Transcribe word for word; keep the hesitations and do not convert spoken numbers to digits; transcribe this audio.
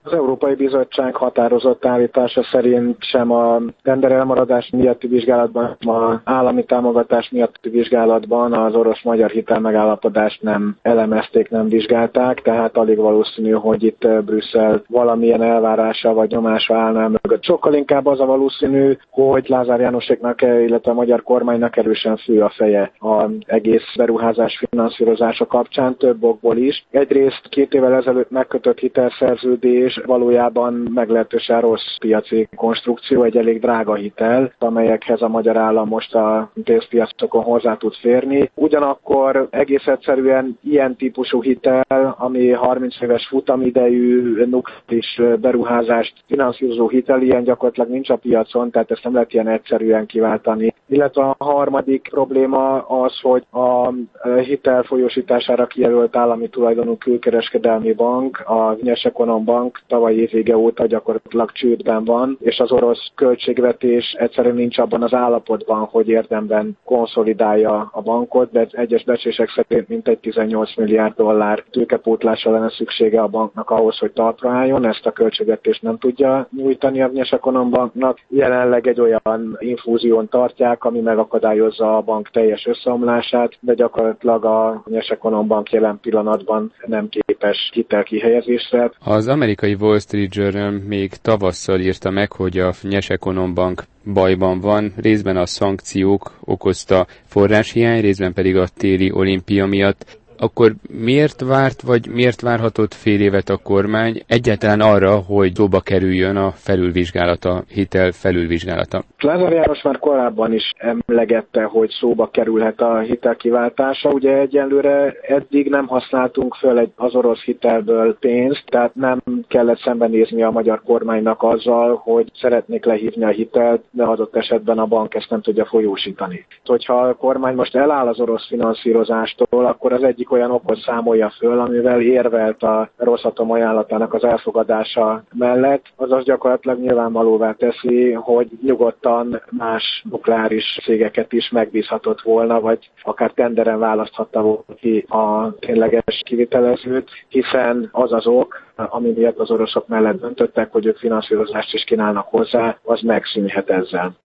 Az Európai Bizottság határozott állítása szerint sem a tenderelmaradás miatti vizsgálatban, sem az állami támogatás miatti vizsgálatban az orosz-magyar hitelmegállapodást nem elemezték, nem vizsgálták, tehát alig valószínű, hogy itt Brüsszel valamilyen elvárása vagy nyomása állna mögött. Sokkal inkább az a valószínű, hogy Lázár Jánoséknak, illetve a magyar kormánynak erősen fő a feje az egész beruházás finanszírozása kapcsán, több okból is. Egyrészt két évvel ezelőtt megkötött hitelszerződés valójában meglehetősen rossz piaci konstrukció, egy elég drága hitel, amelyekhez a magyar állam most a pénzpiacokon hozzá tud férni. Ugyanakkor egész egyszerűen ilyen típusú hitel, ami harminc éves futamidejű nukleáris beruházást finanszírozó hitel, ilyen gyakorlatilag nincs a piacon, tehát ezt nem lehet ilyen egyszerűen kiváltani. Illetve a harmadik probléma az, hogy a hitel folyósítására kijelölt állami tulajdonú külkereskedelmi bank, a Vnyesekunombank tavalyi év vége óta gyakorlatilag csődben van, és az orosz költségvetés egyszerűen nincs abban az állapotban, hogy érdemben konszolidálja a bankot, de egyes becslések szerint mintegy tizennyolc milliárd dollár tőkepótlásra lenne szüksége a banknak ahhoz, hogy talpra álljon. Ezt a költségvetést nem tudja nyújtani a Vnyesekunombanknak. Jelenleg egy olyan infúzión tartják, ami megakadályozza a bank teljes összeomlását, de gyakorlatilag a Vnyesekunombank jelen pillanatban nem képes hitelkihelyezésre. Az amerikai Wall Street Journal még tavasszal írta meg, hogy a Vnyesekunombank bajban van, részben a szankciók okozta forráshiány, részben pedig a téli olimpia miatt. Akkor miért várt, vagy miért várhatott fél évet a kormány egyáltalán arra, hogy szóba kerüljön a felülvizsgálata, hitel felülvizsgálata? Lázár János már korábban is emlegette, hogy szóba kerülhet a hitelkiváltása. Ugye egyenlőre eddig nem használtunk föl egy az orosz hitelből pénzt, tehát nem kellett szembenézni a magyar kormánynak azzal, hogy szeretnék lehívni a hitelt, de adott esetben a bank ezt nem tudja folyósítani. Hogyha a kormány most eláll az orosz finanszírozástól, akkor az egyik olyan okot számolja föl, amivel érvelt a Rosatom ajánlatának az elfogadása mellett, azaz gyakorlatilag nyilvánvalóvá teszi, hogy nyugodtan más nukleáris cégeket is megbízhatott volna, vagy akár tenderen választhatta volna ki a tényleges kivitelezőt, hiszen az az ok, ami miatt az oroszok mellett döntöttek, hogy ők finanszírozást is kínálnak hozzá, az megszűnhet ezzel.